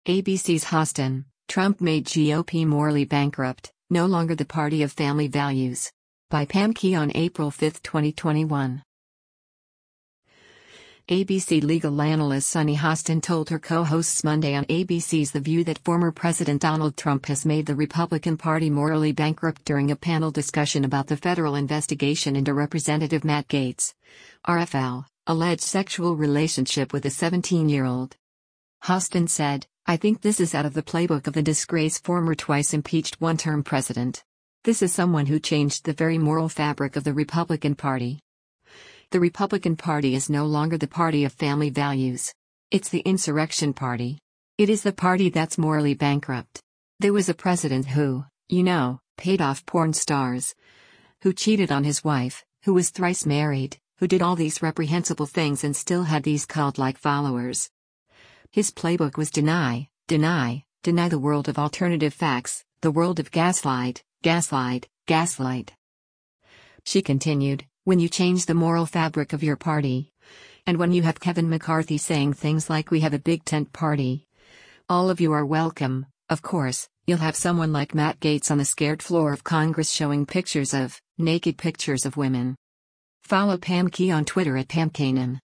ABC's Hostin, Trump made GOP morally bankrupt, no longer the party of family values. By Pam Key on April 5, 2021. ABC legal analyst Sunny Hostin told her co-hosts Monday on ABC's The View that former President Donald Trump has made the Republican Party morally bankrupt during a panel discussion about the federal investigation into Representative Matt Gaetz, RFL, alleged sexual relationship with a 17-year-old. Hostin said, "I think this is out of the playbook of the disgraced former twice-impeached one-term president. This is someone who changed the very moral fabric of the Republican Party. The Republican Party is no longer the party of family values. It's the insurrection party. It is the party that's morally bankrupt. There was a president who, paid off porn stars, who cheated on his wife, who was thrice married, who did all these reprehensible things and still had these cult-like followers. His playbook was deny the world of alternative facts, the world of gaslight. She continued, "When you change the moral fabric of your party, and when you have Kevin McCarthy saying things like we have a big tent party, all of you are welcome, of course, you'll have someone like Matt Gaetz on the scared floor of Congress showing naked pictures of women." Follow Pam Key on Twitter at PamKanan.